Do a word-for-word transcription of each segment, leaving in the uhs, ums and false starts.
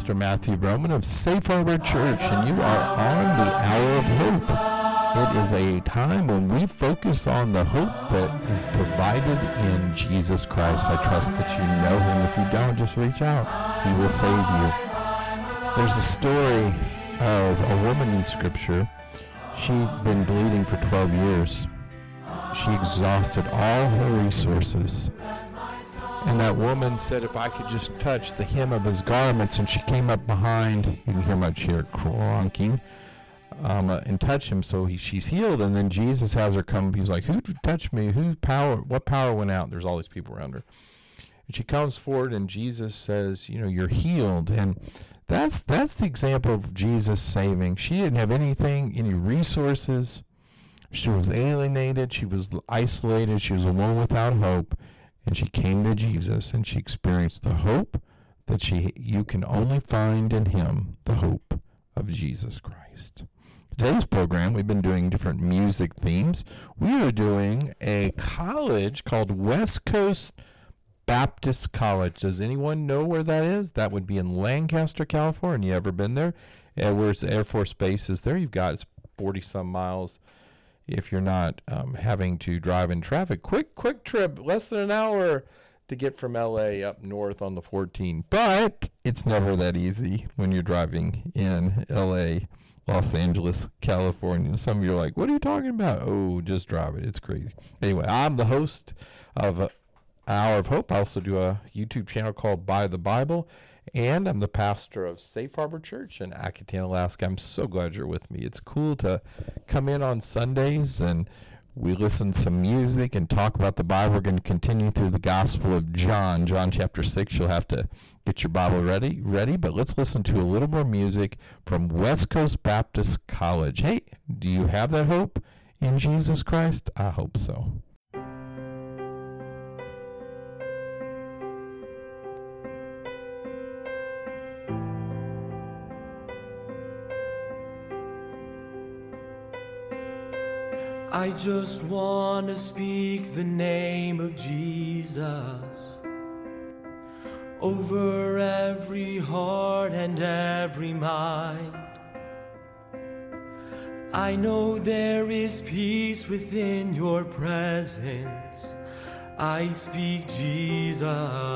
Pastor Matthew Roman of Safe Harbor Church, and you are on the Hour of Hope. It is a time when we focus on the hope that is provided in Jesus Christ. I trust that you know him. If you don't, just reach out. He will save you. There's a story of a woman in Scripture. She'd been bleeding for twelve years. She exhausted all her resources. And that woman said, if I could just touch the hem of his garments, and she came up behind, you can hear my chair cronking, um, uh, and touch him, so he, she's healed. And then Jesus has her come, he's like, who touched me? Who power, what power went out? There's all these people around her. And she comes forward, and Jesus says, you know, you're healed. And that's, that's the example of Jesus saving. She didn't have anything, any resources. She was alienated. She was isolated. She was alone without hope. And she came to Jesus, and she experienced the hope that she you can only find in him, the hope of Jesus Christ. Today's program, we've been doing different music themes. We are doing a college called West Coast Baptist College. Does anyone know where that is? That would be in Lancaster, California. You ever been there? Edwards Air Force Base is there. You've got it's forty-some miles. If you're not um, having to drive in traffic. Quick, quick trip, less than an hour to get from L A up north on the fourteen. But it's never that easy when you're driving in L A, Los Angeles, California. Some of you are like, what are you talking about? Oh, just drive it. It's crazy. Anyway, I'm the host of uh, Hour of Hope. I also do a YouTube channel called By the Bible. And I'm the pastor of Safe Harbor Church in Acton, Alaska. I'm so glad you're with me. It's cool to come in on Sundays and we listen to some music and talk about the Bible. We're going to continue through the Gospel of John, John chapter six. You'll have to get your Bible ready, ready. But let's listen to a little more music from West Coast Baptist College. Hey, do you have that hope in Jesus Christ? I hope so. I just want to speak the name of Jesus over every heart and every mind. I know there is peace within your presence. I speak Jesus.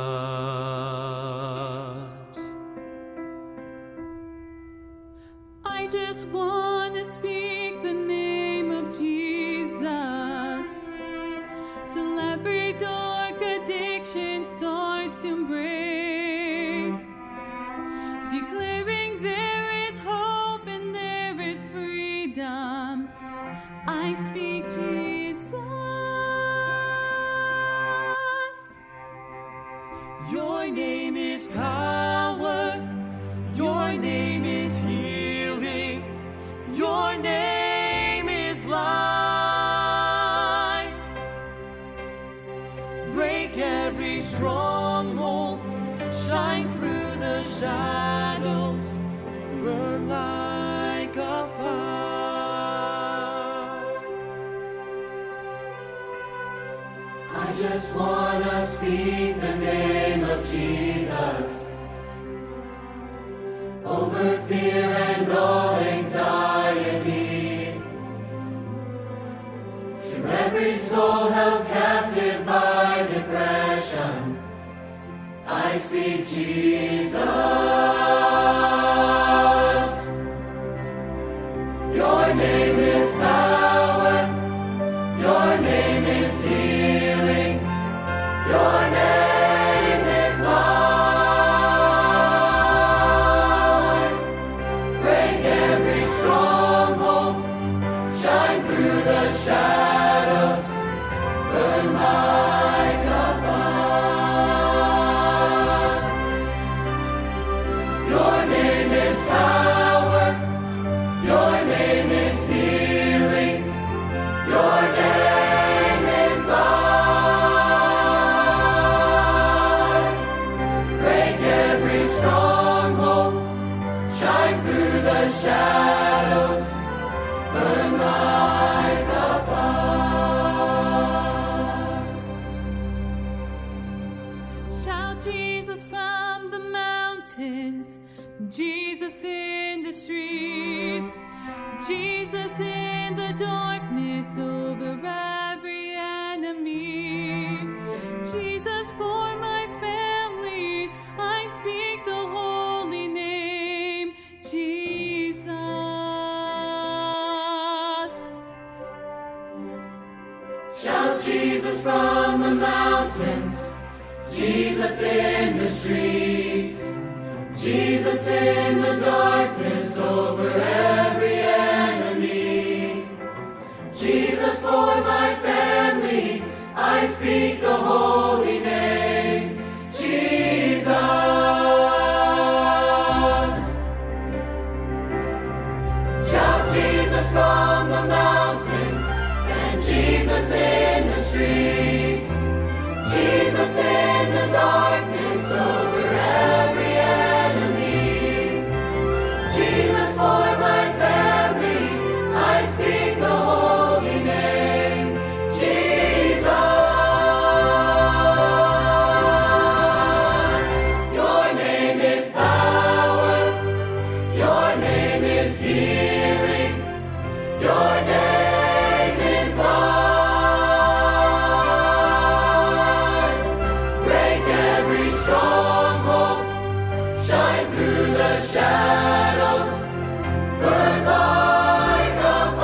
I just want to speak the name of Jesus. Till every dark addiction starts to break, declaring there is hope and there is freedom. I speak Jesus. Your name is power. Your name is healing. Your name is life. Break every stronghold, shine through the shadows, burn like a fire. I just want to speak the name of Jesus over fear and all anxiety, to every soul held captive by depression. I speak Jesus. Your name is power. Your name is healing. Your name is life. Break every stronghold. Shine through the shadows. Burn like a fire. Your name is power. Your name is healing. Your name is life. Break every stronghold. Shine through the shadows. Burn like a fire. Shout Jesus from the mountains, Jesus in the streets, Jesus in the darkness over every enemy, Jesus for my family, I speak the holy name, Jesus. Shout Jesus from the mountains, Jesus in the streets, Jesus in the darkness over every enemy, Jesus for my family, I speak the holy name, Jesus. Shout Jesus from the mountains, and Jesus in the streets, Jesus in the darkness over every enemy, Jesus for my family, I speak the holy name, Jesus. Your name is power, your name is healing, your name is life. Break every stronghold, shine through the shadows, burn like a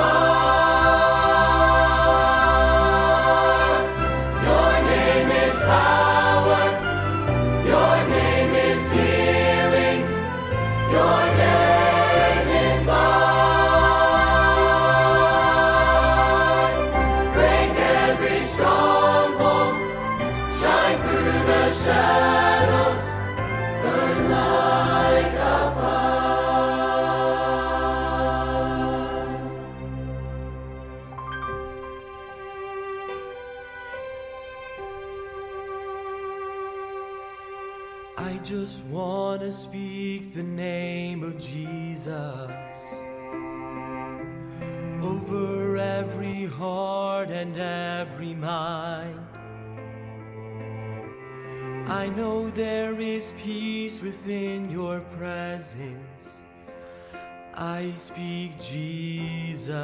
fire. Your name is power, your name is healing, your name is life. Break every stronghold, shine through the shadows, burn like a fire. I just want to speak the name of Jesus over every heart and every mind. I know there is peace within your presence. I speak Jesus.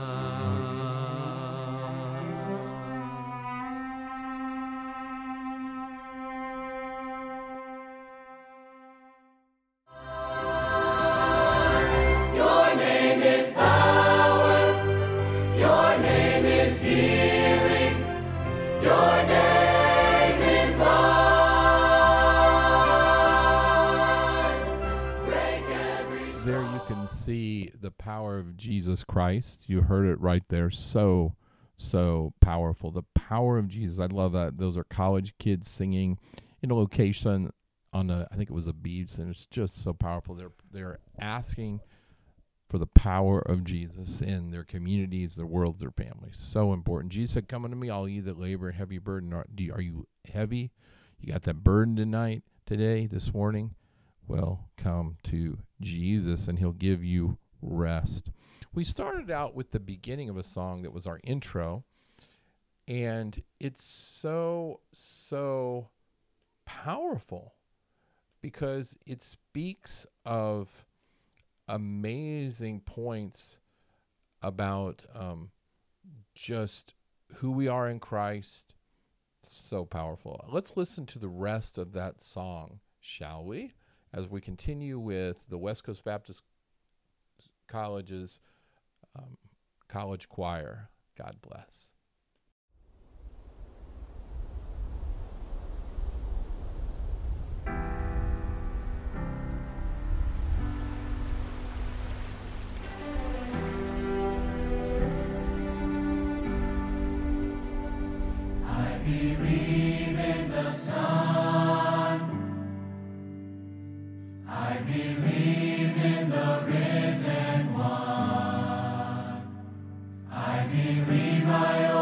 Your name is power, your name is healing, your name is life. Break every There you can see the power of Jesus Christ. You heard it right there. So, so powerful. The power of Jesus. I love that. Those are college kids singing in a location on a, I think it was a beach, and it's just so powerful. They're they're asking for the power of Jesus in their communities, their world, their families. So important. Jesus said, "Come unto me, all ye that labor and heavy burden." Are, do you, are you heavy? You got that burden tonight, today, this morning? Well, come to Jesus, and he'll give you rest. We started out with the beginning of a song that was our intro, and it's so, so powerful because it speaks of amazing points about um, just who we are in Christ. So powerful. Let's listen to the rest of that song, shall we? As we continue with the West Coast Baptist College's um, college choir. God bless. I believe in the Son. I believe in the risen one. I believe I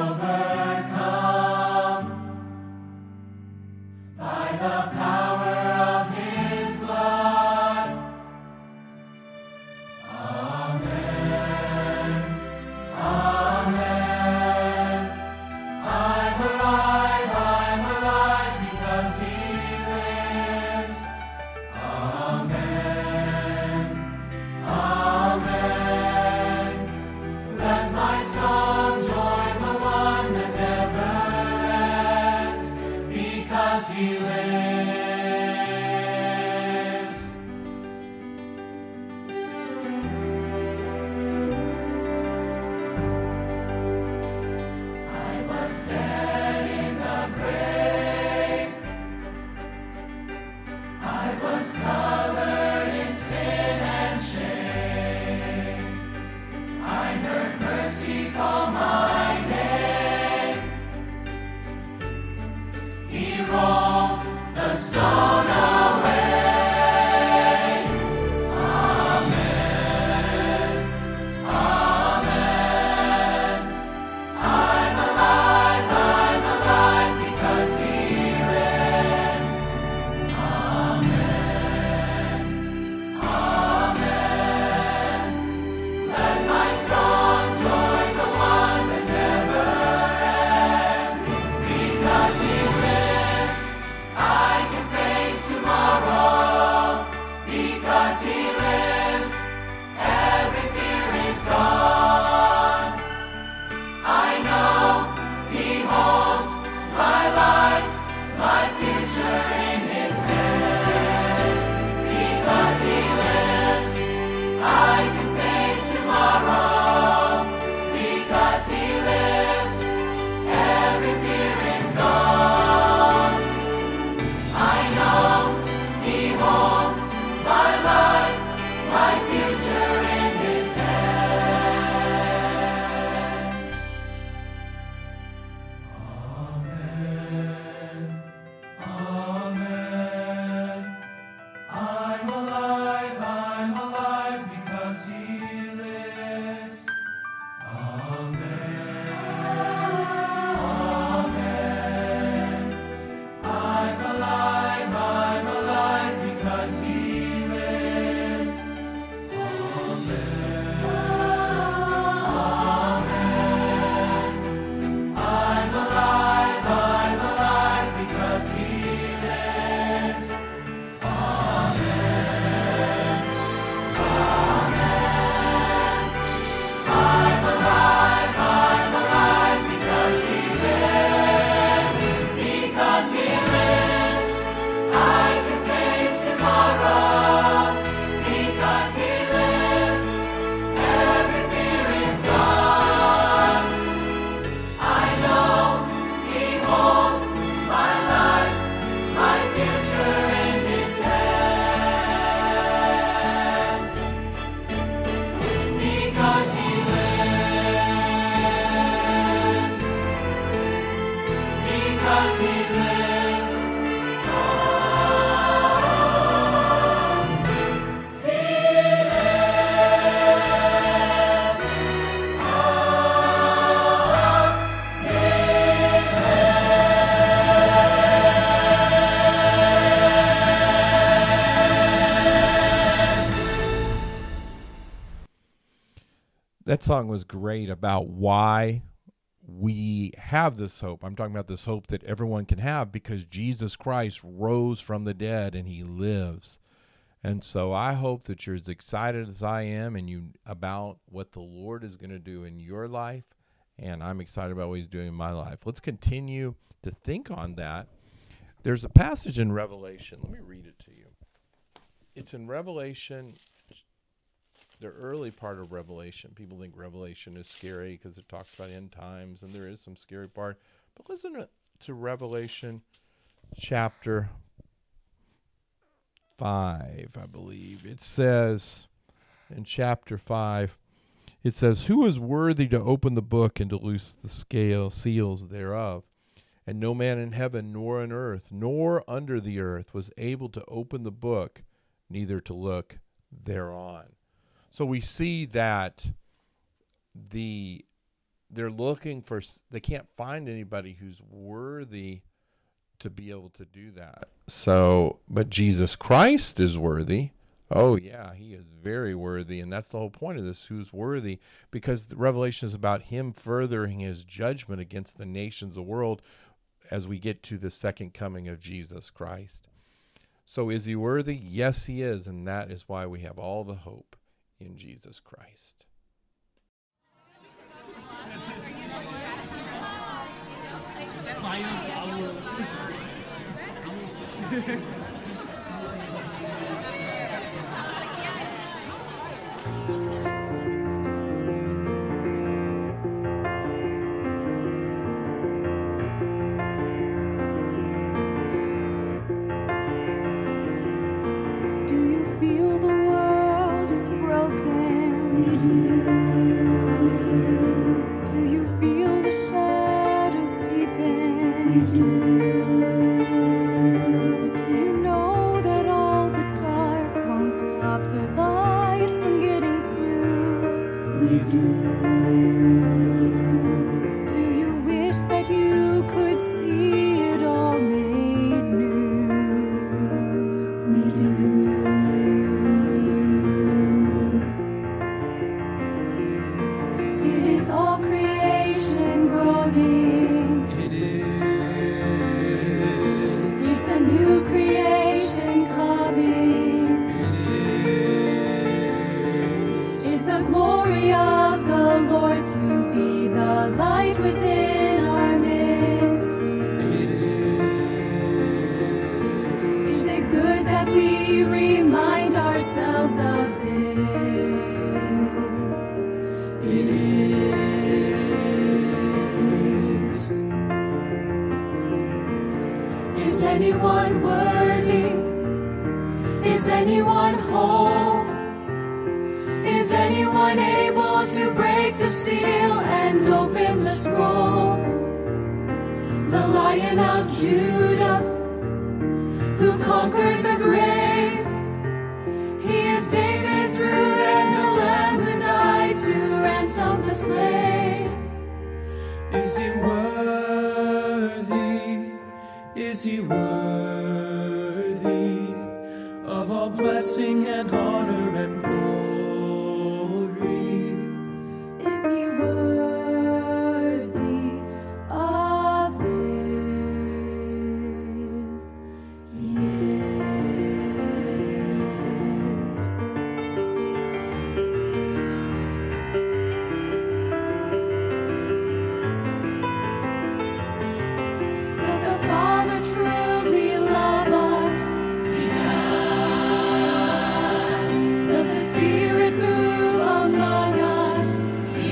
that song was great about why we have this hope. I'm talking about this hope that everyone can have because Jesus Christ rose from the dead and he lives. And so I hope that you're as excited as I am and you about what the Lord is going to do in your life. And I'm excited about what he's doing in my life. Let's continue to think on that. There's a passage in Revelation. Let me read it to you. It's in Revelation, the early part of Revelation. People think Revelation is scary because it talks about end times, and there is some scary part. But listen to, to Revelation chapter five, I believe. It says in chapter five, it says, "Who is worthy to open the book and to loose the scale seals thereof? And no man in heaven, nor on earth, nor under the earth was able to open the book, neither to look thereon." So we see that the they're looking for, they can't find anybody who's worthy to be able to do that. So, but Jesus Christ is worthy. Oh yeah, he is very worthy. And that's the whole point of this, who's worthy, because the Revelation is about him furthering his judgment against the nations of the world as we get to the second coming of Jesus Christ. So is he worthy? Yes, he is. And that is why we have all the hope in Jesus Christ. Do you feel the shadows deepen? But do you know that all the dark won't stop the light from getting through? We do. Do you wish that you could see it all made new? We do. All creation groaning. It is. It's a new creation coming. It is. It's the glory of the Lord to be the light within our midst. It is. Is it good that we remind ourselves of this? It is. Is anyone worthy? Is anyone whole? Is anyone able to break the seal and open the scroll? The Lion of Judah, who conquered the grave. He is David's root and the Lamb who died to ransom the slave. Is he worthy? Is he worthy of all blessing and honor and glory? Is he worthy of this? Yes. Does our Father truly love us? He does. Does the Spirit move among us? He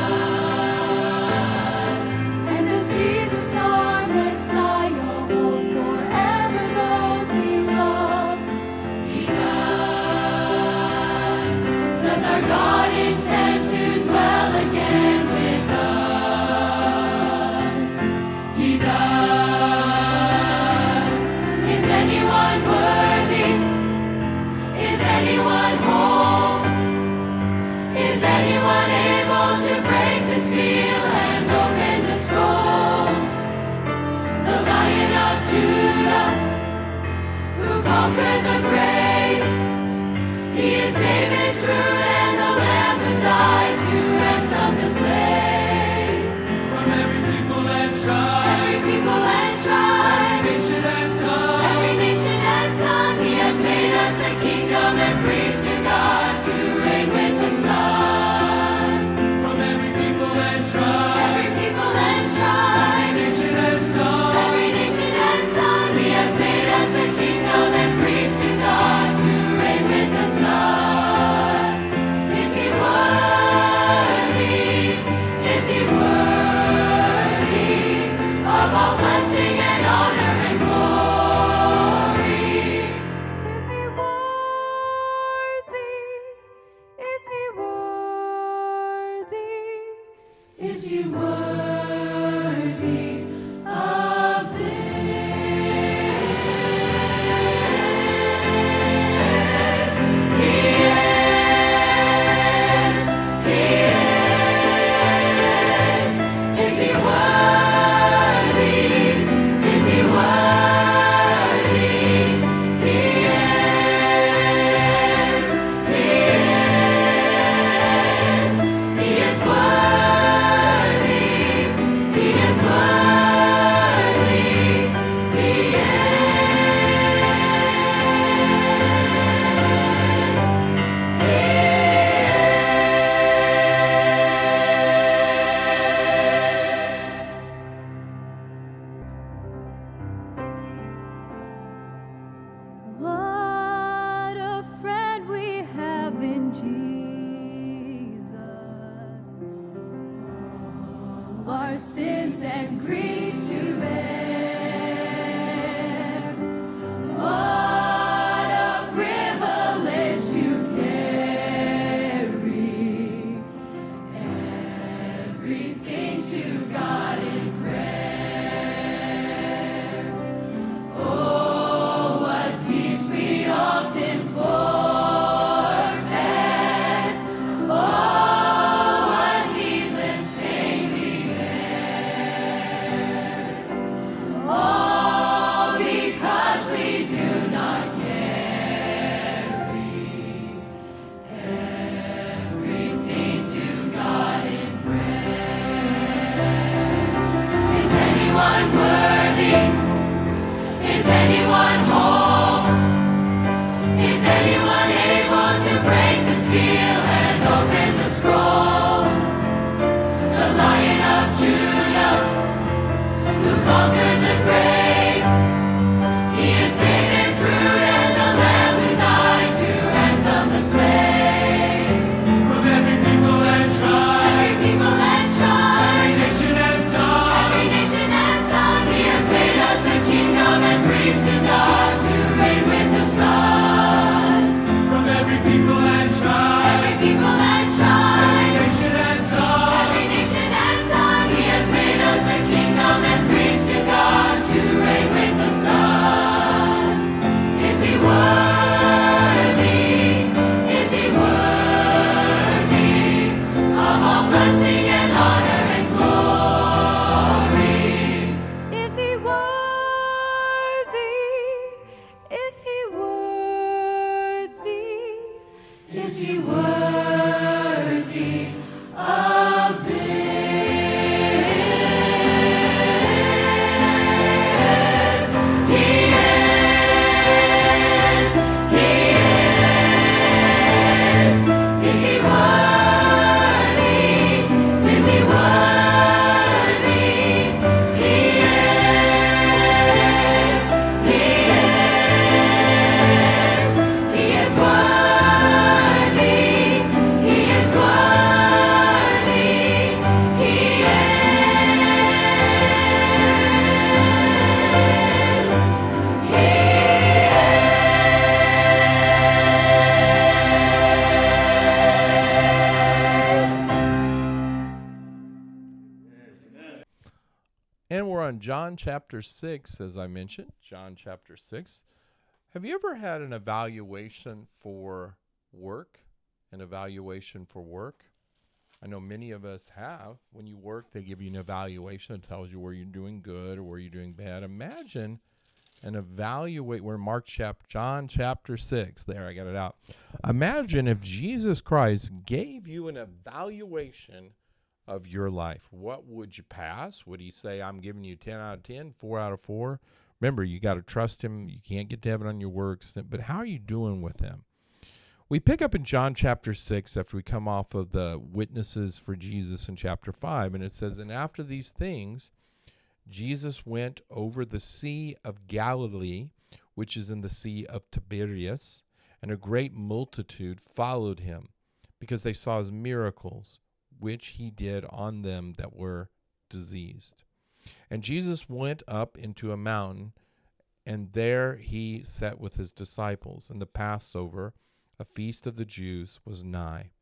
does. And does Jesus, our Messiah, hold forever those he loves? He does. Does our God intend to dwell again with us? He does. Is anyone worthy? Is anyone whole? Is anyone able to break the seal and open the scroll? The Lion of Judah, who conquered the grave. He is David's root and the Lamb who died to Is he worthy of this? He is, he is. Is he worthy? Is he worthy? He is, he is. He is worthy. He is worthy. He is. What a friend we have in Jesus. All our sins and griefs to bear. What a privilege to carry everything to God in prayer. Oh, what peace we often forfeit. Oh, what needless pain we bear. All because we do not carry everything to God in prayer. Is anyone worthy? Is anyone whole? Is anyone able to break the seal and open the scroll? The Lion of Judah, who conquered the grave. He is David's root and the Lamb who died to ransom the slave. From every people and tribe, Every people and tribe, every nation and tongue, every nation and tongue, He has made us a kingdom and priests to God to reign with the Son. from every people and tribe, Every people and every tribe, nation and tongue, every nation and tongue, He has made us a kingdom and priests to God to reign with the Son. Is He worthy? Is He worthy of all blessing and honor and glory? Is He worthy? Is He worthy? Is He worthy of this? He is, He is. Is He worthy? Is He worthy? He is, He is. He is worthy. He is worthy. He is. And we're on John chapter six, as I mentioned. John chapter six. Have you ever had an evaluation for work? An evaluation for work? I know many of us have. When you work, they give you an evaluation that tells you where you're doing good or where you're doing bad. Imagine and evaluate. We're in Mark chapter, John chapter six. There, I got it out. Imagine if Jesus Christ gave you an evaluation of your life. What would you pass? Would He say, I'm giving you ten out of ten, four out of four? Remember, you got to trust Him. You can't get to heaven on your works. But how are you doing with Him? We pick up in John chapter six after we come off of the witnesses for Jesus in chapter five. And it says, and after these things, Jesus went over the Sea of Galilee, which is in the Sea of Tiberias, and a great multitude followed Him, because they saw His miracles, which He did on them that were diseased. And Jesus went up into a mountain, and there He sat with His disciples. And the Passover, a feast of the Jews, was nigh.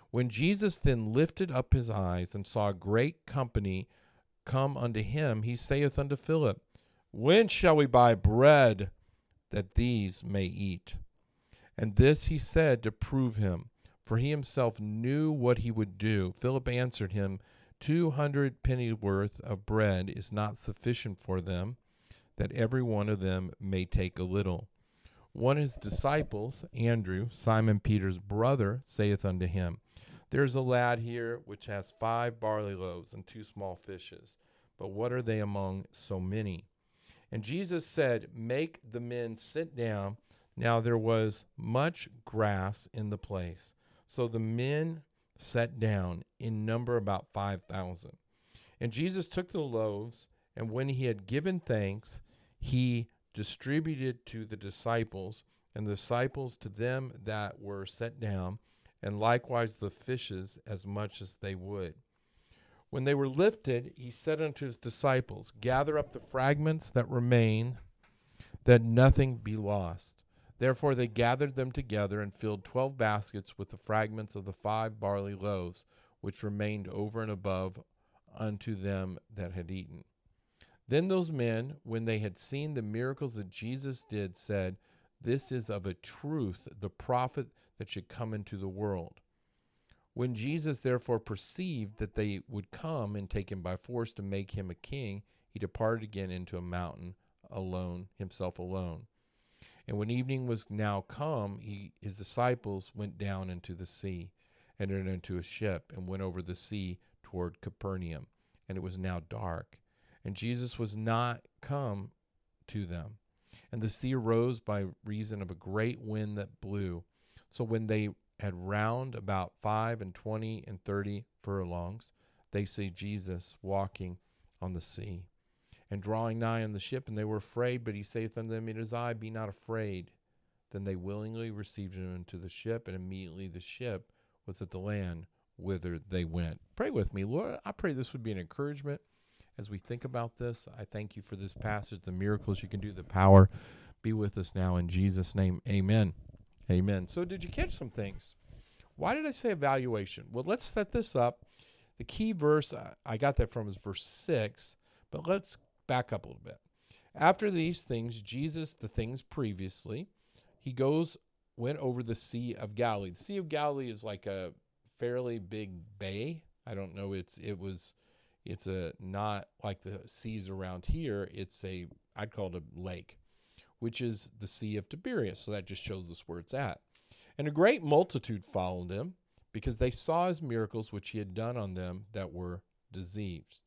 When Jesus then lifted up his eyes and saw a great company come unto him, he saith unto Philip, When shall we buy bread that these may eat? And this he said to prove him, for he himself knew what he would do. Philip answered him, Two hundred pennyworth of bread is not sufficient for them, that every one of them may take a little. One of his disciples, Andrew, Simon Peter's brother, saith unto him, There is a lad here which has five barley loaves and two small fishes, but what are they among so many? And Jesus said, Make the men sit down. Now there was much grass in the place. So the men sat down, in number about five thousand. And Jesus took the loaves, and when he had given thanks, he distributed to the disciples, and the disciples to them that were set down, and likewise the fishes as much as they would. When they were lifted, he said unto his disciples, Gather up the fragments that remain, that nothing be lost. Therefore they gathered them together and filled twelve baskets with the fragments of the five barley loaves, which remained over and above unto them that had eaten. Then those men, when they had seen the miracles that Jesus did, said, This is of a truth the prophet that should come into the world. When Jesus therefore perceived that they would come and take him by force to make him a king, he departed again into a mountain alone, himself alone. And when evening was now come, he, his disciples went down into the sea, entered into a ship, and went over the sea toward Capernaum. And it was now dark, and Jesus was not come to them. And the sea arose by reason of a great wind that blew. So when they had round about five and twenty and thirty furlongs, they see Jesus walking on the sea, and drawing nigh on the ship, and they were afraid. But he saith unto them, It is I, be not afraid. Then they willingly received him into the ship, and immediately the ship was at the land whither they went. Pray with me, Lord. I pray this would be an encouragement as we think about this. I thank you for this passage, the miracles you can do, the power. Be with us now in Jesus' name. Amen. Amen. So did you catch some things? Why did I say evaluation? Well, let's set this up. The key verse, I got that from is verse six, but let's back up a little bit. After these things, Jesus, the things previously, he goes, went over the Sea of Galilee. The Sea of Galilee is like a fairly big bay. I don't know. It's, it was, it's a, not like the seas around here. It's a, I'd call it a lake, which is the Sea of Tiberias. So that just shows us where it's at. And a great multitude followed him, because they saw his miracles which he had done on them that were diseased.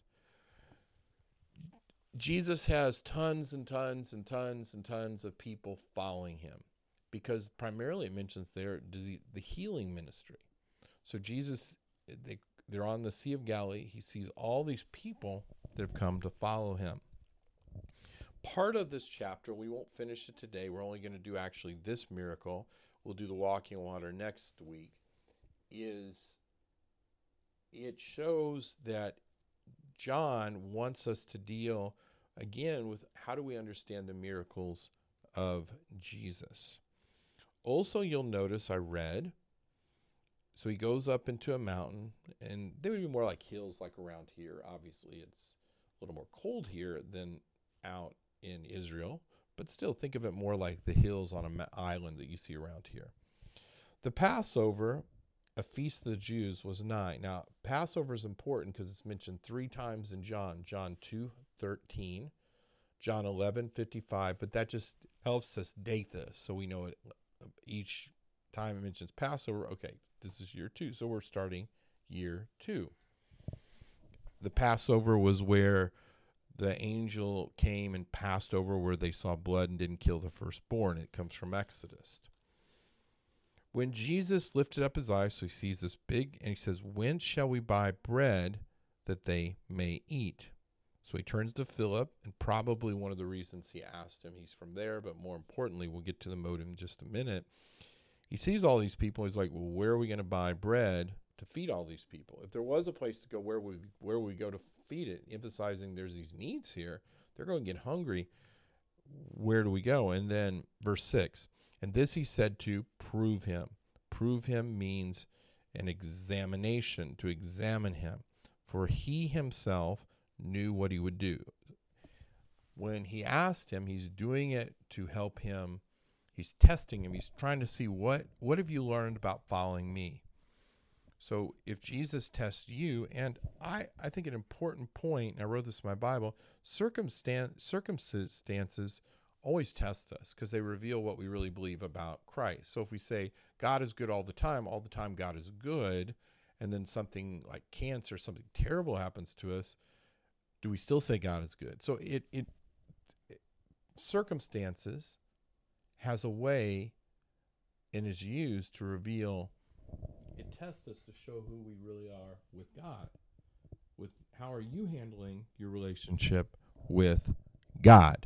Jesus has tons and tons and tons and tons of people following him, because primarily it mentions there the healing ministry. So Jesus, they, they're on the Sea of Galilee. He sees all these people that have come to follow him. Part of this chapter, we won't finish it today. We're only going to do actually this miracle. We'll do the walking water next week. Is it shows that John wants us to deal again with how do we understand the miracles of Jesus. Also, you'll notice I read, so he goes up into a mountain, and they would be more like hills like around here. Obviously, it's a little more cold here than out in Israel, but still think of it more like the hills on an island that you see around here. The Passover, a feast of the Jews, was nigh. Now, Passover is important because it's mentioned three times in John. John two thirteen, John eleven fifty-five, but that just helps us date this so we know it. Each time it mentions Passover, okay, this is year two, so we're starting year two. The Passover was where the angel came and passed over where they saw blood and didn't kill the firstborn. It comes from Exodus. When Jesus lifted up his eyes, so he sees this big, and he says, When shall we buy bread that they may eat? So he turns to Philip, and probably one of the reasons he asked him, he's from there, but more importantly, we'll get to the motive in just a minute. He sees all these people. He's like, well, where are we going to buy bread to feed all these people? If there was a place to go, where would we, where would we go to feed it? Emphasizing there's these needs here. They're going to get hungry. Where do we go? And then verse six, and this he said to prove him. Prove him means an examination, to examine him, for he himself knew what he would do. When he asked him, he's doing it to help him. He's testing him. He's trying to see, what, what have you learned about following me? So if Jesus tests you, and I, I think an important point, and I wrote this in my Bible, circumstance, circumstances always test us because they reveal what we really believe about Christ. So if we say God is good all the time, all the time God is good, and then something like cancer, something terrible happens to us, do we still say God is good? So it, it, it circumstances has a way and is used to reveal, it tests us to show who we really are with God. With how are you handling your relationship with God?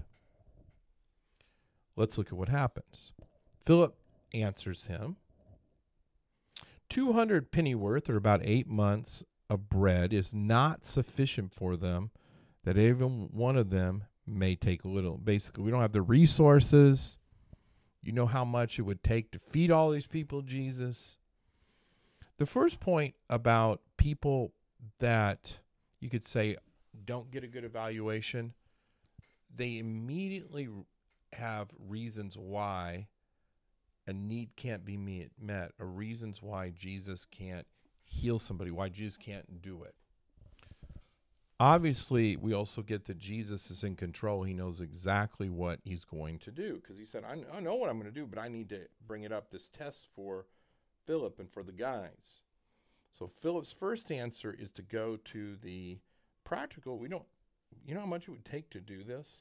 Let's look at what happens. Philip answers him, two hundred pennyworth, or about eight months of bread, is not sufficient for them, that even one of them may take a little. Basically, we don't have the resources. You know how much it would take to feed all these people, Jesus. The first point about people that you could say don't get a good evaluation, they immediately have reasons why a need can't be met, or reasons why Jesus can't heal somebody, why Jesus can't do it. Obviously, we also get that Jesus is in control. He knows exactly what he's going to do, because he said, I, I know what I'm going to do, but I need to bring it up, this test for Philip and for the guys. So Philip's first answer is to go to the practical. We don't, you know how much it would take to do this?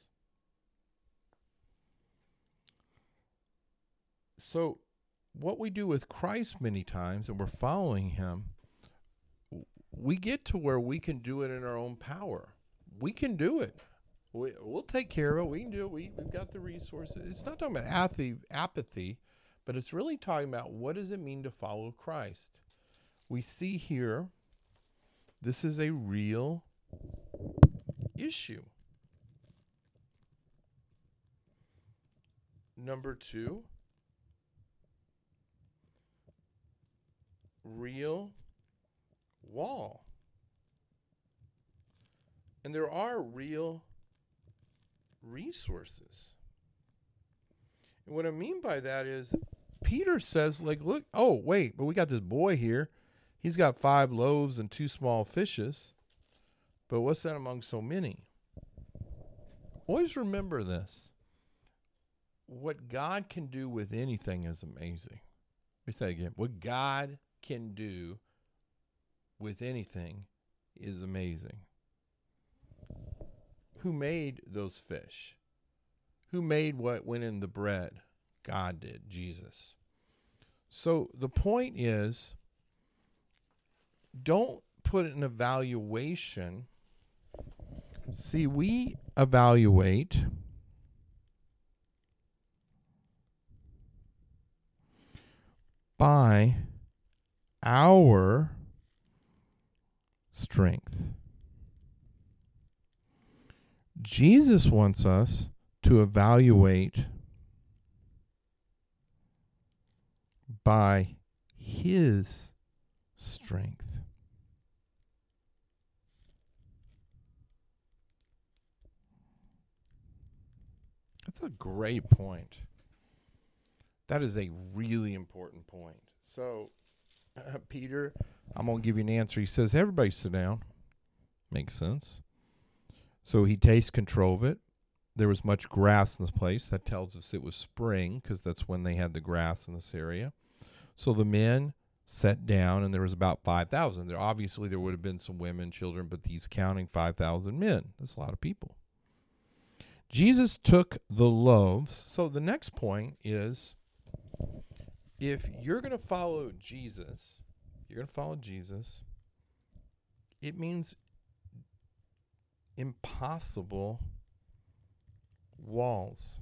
So what we do with Christ many times, and we're following him, we get to where we can do it in our own power. We can do it. We, we'll take care of it. We can do it. We, we've got the resources. It's not talking about apathy, apathy, but it's really talking about, what does it mean to follow Christ? We see here, this is a real issue. Number two, real wall. And there are real resources. And what I mean by that is, Peter says, like, look, oh, wait, but we got this boy here. He's got five loaves and two small fishes. But what's that among so many? Always remember this. What God can do with anything is amazing. Let me say it again. What God can do with anything is amazing. Who made those fish? Who made what went in the bread? God did, Jesus. So the point is, don't put an evaluation. See, we evaluate by our strength. Jesus wants us to evaluate by his strength. That's a great point. That is a really important point. So, uh, Peter, I'm going to give you an answer. He says, everybody sit down. Makes sense. So he takes control of it. There was much grass in this place. That tells us it was spring, because that's when they had the grass in this area. So the men sat down, and there was about five thousand. There obviously there would have been some women, children, but he's counting five thousand men. That's a lot of people. Jesus took the loaves. So the next point is, if you're going to follow Jesus, you're going to follow Jesus, it means impossible walls.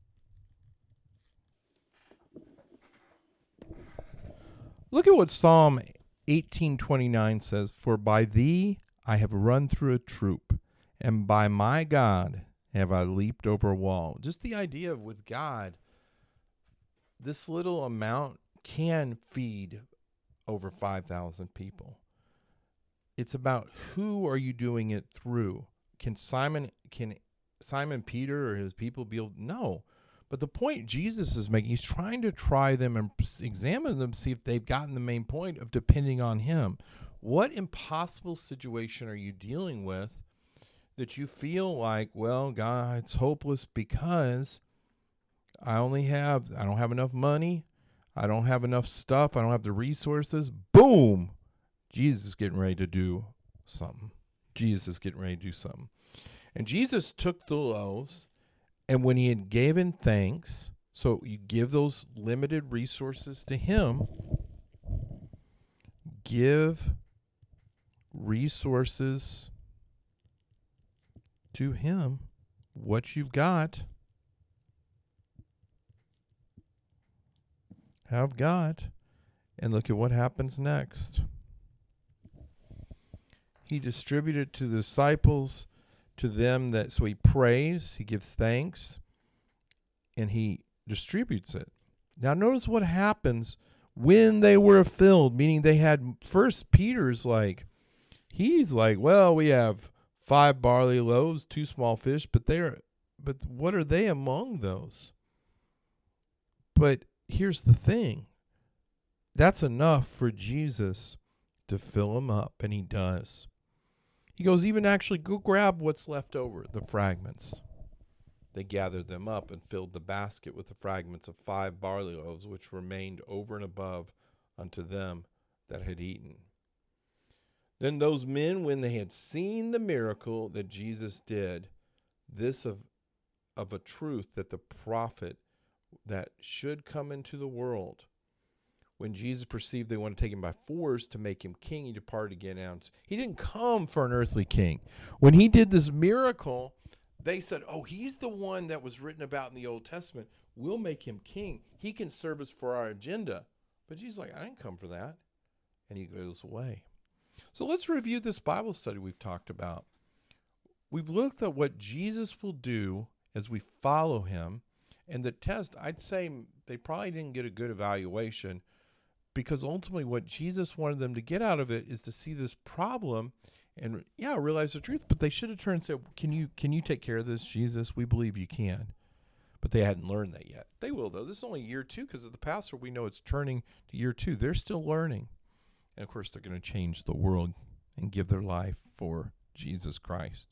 Look at what Psalm eighteen twenty-nine says, for by thee I have run through a troop, and by my God have I leaped over a wall. Just the idea of, with God, this little amount can feed over five thousand people. It's about who are you doing it through. Can Simon can Simon Peter or his people be able? No. But the point Jesus is making, he's trying to try them and examine them, see if they've gotten the main point of depending on him. What impossible situation are you dealing with that you feel like, well, God, it's hopeless because I only have, I don't have enough money. I don't have enough stuff. I don't have the resources. Boom. Jesus is getting ready to do something. Jesus is getting ready to do something. And Jesus took the loaves, and when he had given thanks, so you give those limited resources to him, give resources to him, what you've got, have got, and look at what happens next. He distributed to the disciples, to them that, so he prays, he gives thanks, and he distributes it. Now notice what happens when they were filled, meaning they had, first Peter's like, he's like, well, we have five barley loaves, two small fish, but they're, but what are they among those? But here's the thing. That's enough for Jesus to fill them up, and he does. He goes, even actually go grab what's left over, the fragments. They gathered them up and filled the basket with the fragments of five barley loaves, which remained over and above unto them that had eaten. Then those men, when they had seen the miracle that Jesus did, this of, of a truth that the prophet that should come into the world, when Jesus perceived they want to take him by force to make him king, he departed again out. He didn't come for an earthly king. When he did this miracle, they said, oh, he's the one that was written about in the Old Testament. We'll make him king. He can serve us for our agenda. But Jesus is like, I didn't come for that. And he goes away. So let's review this Bible study we've talked about. We've looked at what Jesus will do as we follow him. And the test, I'd say they probably didn't get a good evaluation, because ultimately what Jesus wanted them to get out of it is to see this problem and, yeah, realize the truth. But they should have turned and said, can you can you take care of this, Jesus? We believe you can. But they hadn't learned that yet. They will, though. This is only year two, because of the pastor, we know it's turning to year two. They're still learning. And, of course, they're going to change the world and give their life for Jesus Christ.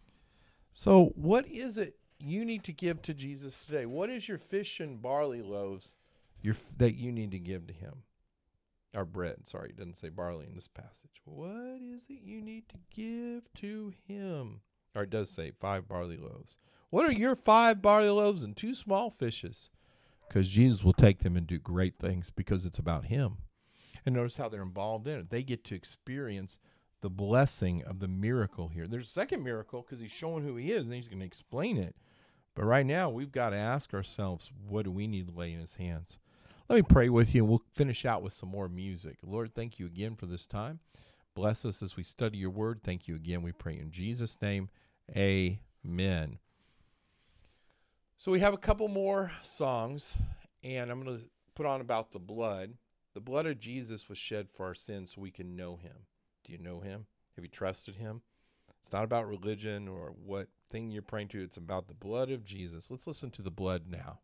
So what is it you need to give to Jesus today? What is your fish and barley loaves your, that you need to give to him? Or bread, sorry, it doesn't say barley in this passage. What is it you need to give to him? Or it does say five barley loaves. What are your five barley loaves and two small fishes? Because Jesus will take them and do great things, because it's about him. And notice how they're involved in it. They get to experience the blessing of the miracle here. There's a second miracle, because he's showing who he is, and he's going to explain it. But right now, we've got to ask ourselves, what do we need to lay in his hands? Let me pray with you, and we'll finish out with some more music. Lord, thank you again for this time. Bless us as we study your word. Thank you again, we pray in Jesus' name. Amen. So we have a couple more songs, and I'm going to put on about the blood. The blood of Jesus was shed for our sins so we can know him. Do you know him? Have you trusted him? It's not about religion or what thing you're praying to. It's about the blood of Jesus. Let's listen to the blood now.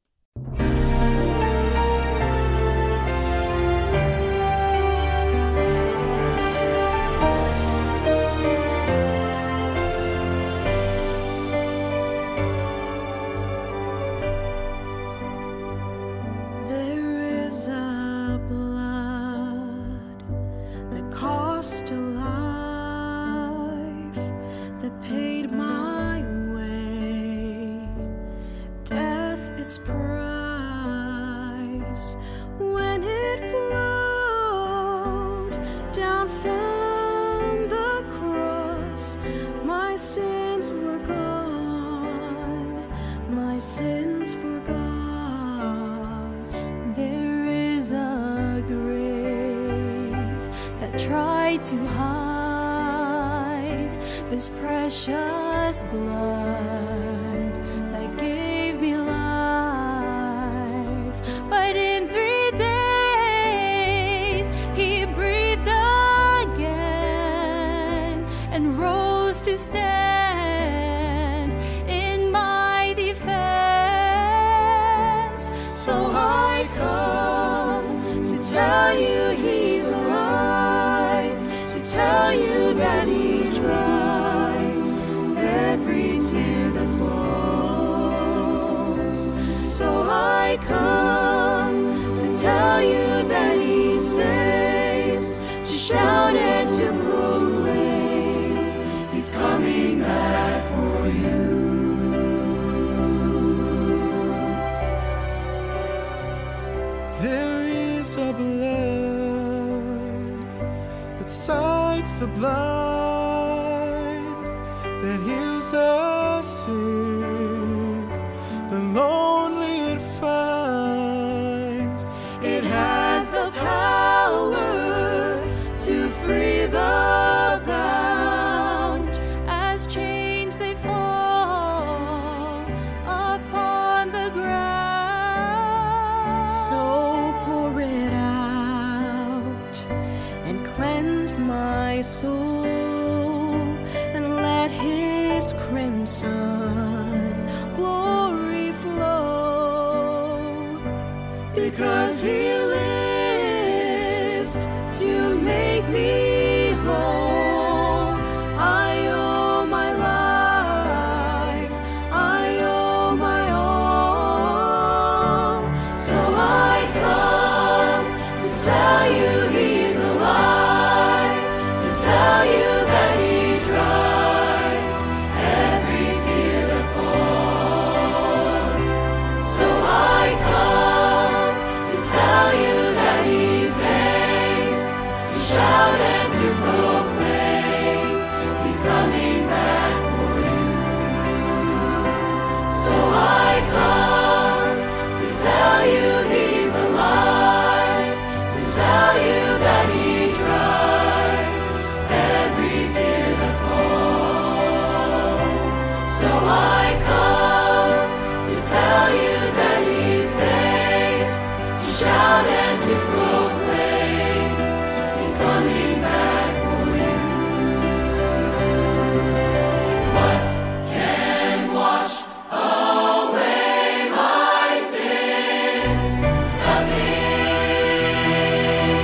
To hide this precious blood that gave me life, but in three days he to stand in my defense. So I come to tell you he's alive, to tell you that he dries every tear that falls. So I come to tell you that he saves, to shout and to proclaim he's coming back for you. There is a blood that sights the blind, that heals the sick, the lonely it finds. It has the power to free the bound, as chains they fall upon the ground. So pour it out and cleanse my soul, and let his crimson glory flow, Because he lives to make me whole. I owe my life, I owe my all. So I come to tell you he's alive, to tell you that he dries every tear that falls. So I come to tell you that he saves, to shout and to proclaim he's coming back for you. So I come to tell you he's alive, to tell you that he dries every tear that falls. So I come to tell you that he saves, to shout and to proclaim he's coming back for you. What can wash away my sin? Nothing,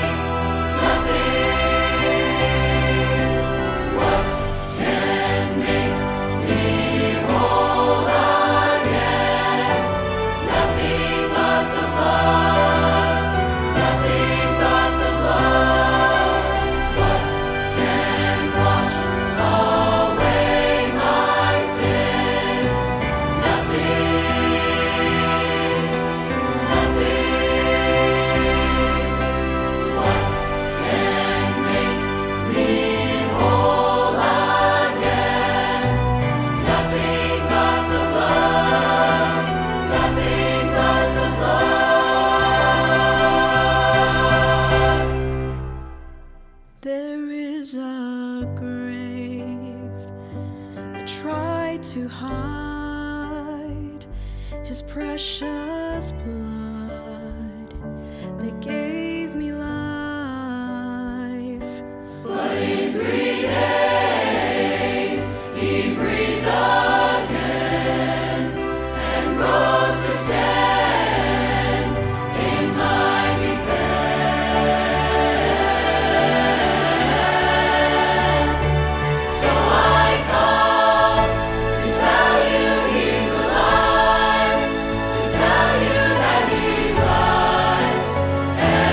nothing. What can make me whole again? Nothing but the blood, nothing but the blood. What can wash away my sin? Nothing, nothing. What can make me whole again? Nothing but the blood, nothing but the blood. there is a grave that tried to hide his precious blood that gave me life. But in three days he breathed again and rose to stand in my defense. So I come to tell you he's alive, to tell you that he dries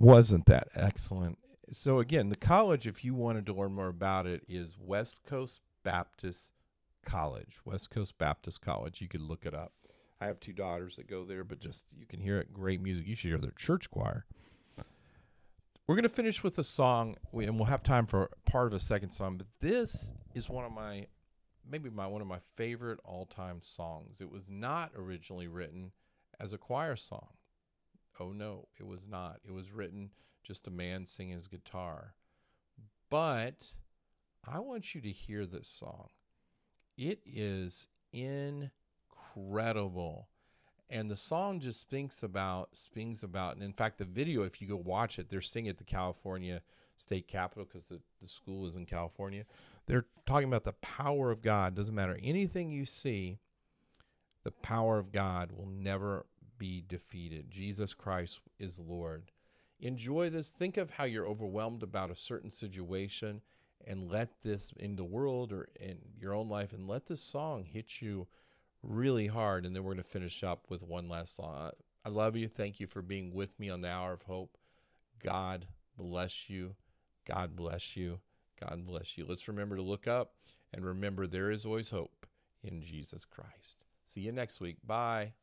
Wasn't that excellent? So again, the college, if you wanted to learn more about it, is West Coast Baptist College. West Coast Baptist College. You could look it up. I have two daughters that go there, but just you can hear it. Great music. You should hear their church choir. We're going to finish with a song, and we'll have time for part of a second song, but this is one of my, maybe my one of my favorite all-time songs. It was not originally written as a choir song. Oh, no, it was not. It was written just a man singing his guitar. But I want you to hear this song. It is incredible. And the song just thinks about, speaks about, and in fact, the video, if you go watch it, they're singing at the California State Capitol because the, the school is in California. They're talking about the power of God. Doesn't matter. Anything you see, the power of God will never be defeated. Jesus Christ is Lord. Enjoy this. Think of how you're overwhelmed about a certain situation and let this in the world or in your own life and let this song hit you really hard. And then we're going to finish up with one last song. I love you. Thank you for being with me on the Hour of Hope. God bless you. God bless you. God bless you. Let's remember to look up and remember there is always hope in Jesus Christ. See you next week. Bye.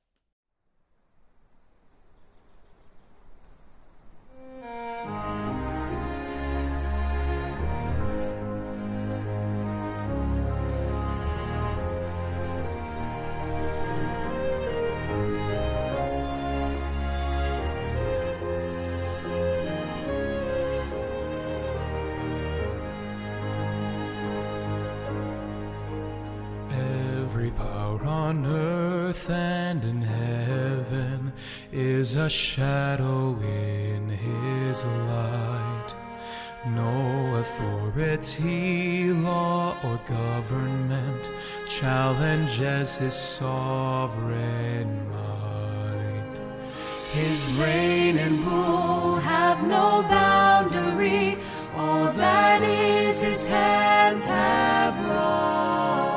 Every power on earth and in heaven is a shadow in his light. No authority, law, or government challenges his sovereign might. His reign and rule have no boundary. All that is his hands have wrought.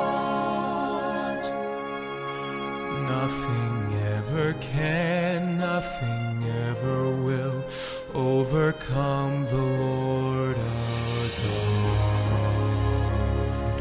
Nothing ever can, nothing ever will overcome the Lord our God.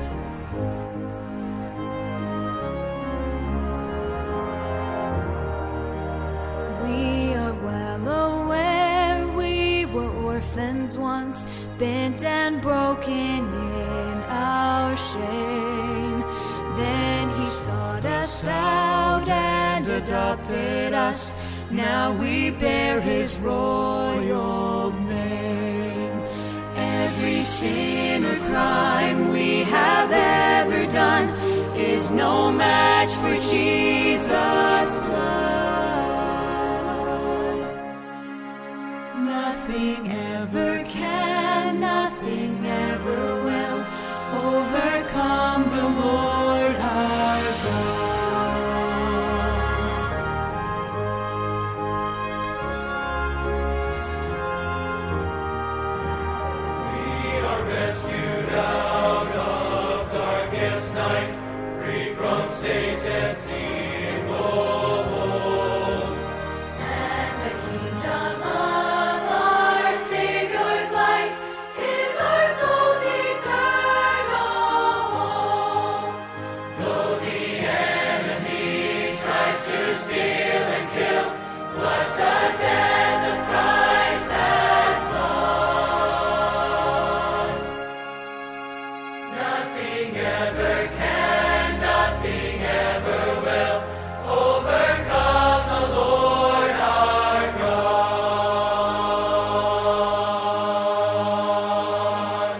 We are well aware we were orphans once, bent and broken in our shame. Then he sought us out and adopted us. Now we bear his royal name. Every sin or crime we have ever done is no match for Jesus' blood. Nothing ever can, nothing ever will overcome the Lord our God. We are rescued out of darkest night, free from Satan's evil hold. And the kingdom of our Savior's light is our soul's eternal home. Though the enemy tries to steal and kill what the death of Christ has bought, nothing ever can, nothing ever will overcome the Lord our God.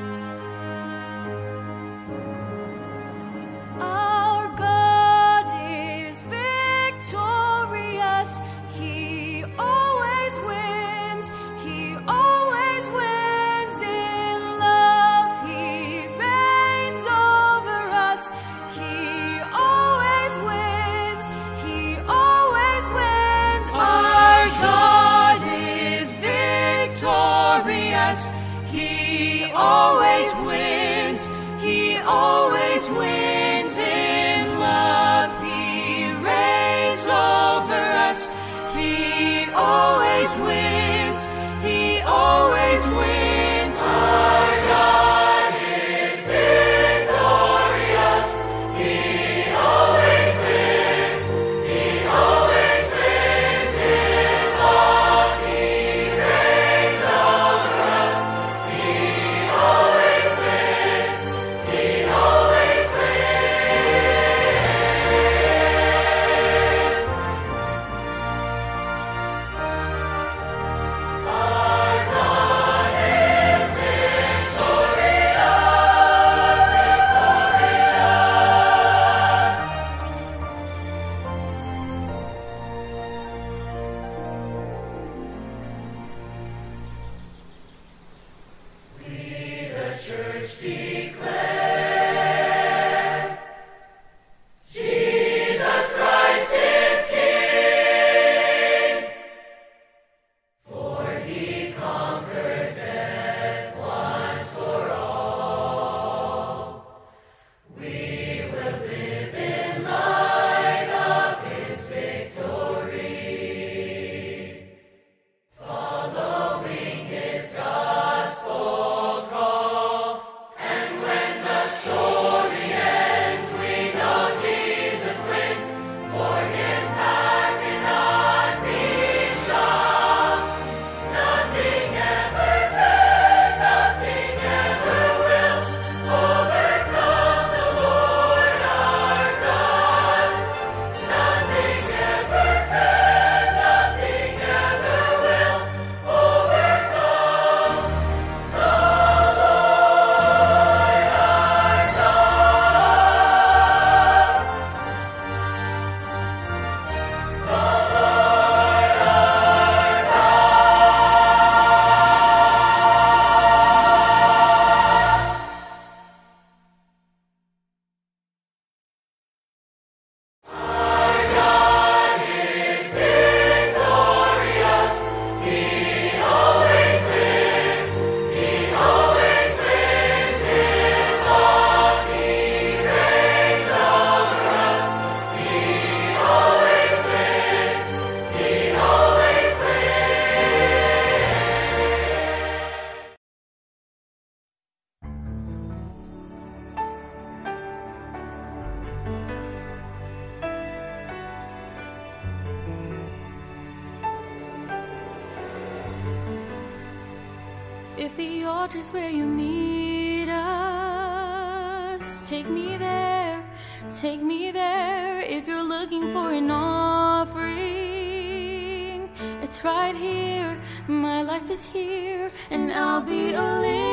Our God is victorious. He always wins. He always wins in love. He reigns over us. He always wins. He always wins. Our God is victorious. He always wins. He always wins in love. He reigns over us. He always wins. always wins. Our God is victorious. He always wins. He always wins in love. He reigns over us. He always wins. He always wins. Our God is victorious. We, the church, declare Jesus Christ is King, for He conquered death once for all. We will live in light of His victory, following His gospel call. And when the story ends, we know Jesus wins, for His power cannot be stopped. Nothing ever can, nothing ever will overcome the Lord our God. Nothing ever can, nothing ever will overcome the Lord our Our God is victorious. He always wins. He always wins in love. He reigns over us. He always wins. He always wins. If the altar's where you meet us, take me there, take me there. If you're looking for an offering, it's right here. My life is here, and I'll be a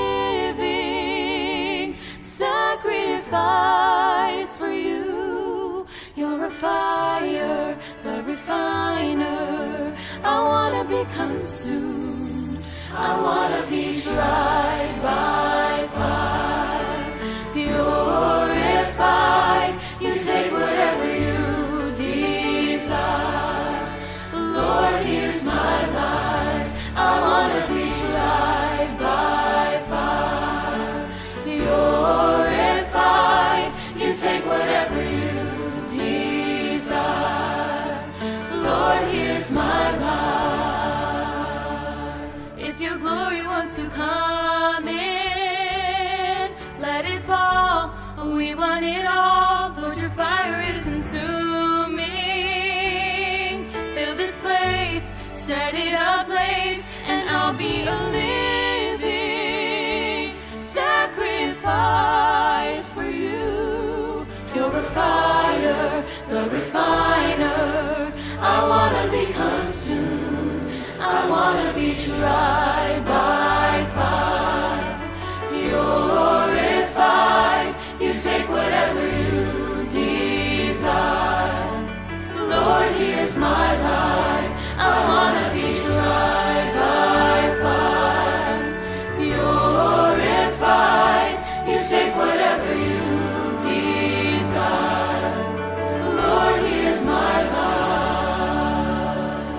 living sacrifice for you. You're a fire, the refiner. I wanna be consumed. I wanna be tried by fire, purified. You take whatever you desire. Lord, here's my life. I wanna be tried by fire, purified. You take whatever you desire. Lord, here's my life. If your glory wants to come in, let it fall. We want it all. Lord, your fire is consuming. Fill this place, set it ablaze, and I'll be a living sacrifice for you. You're a fire, the refiner. I wanna be consumed. I wanna be tried by fire, purified. You take whatever you desire. Lord, here's my life. I wanna be tried by fire, purified. You take whatever you desire. Lord, here's my life.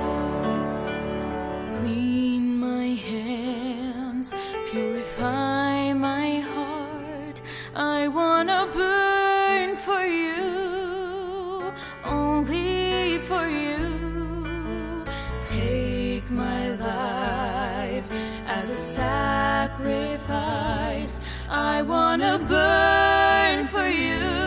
Clean my hands, purify my heart. I wanna burn for you, only for you. sacrifice. I wanna burn for you.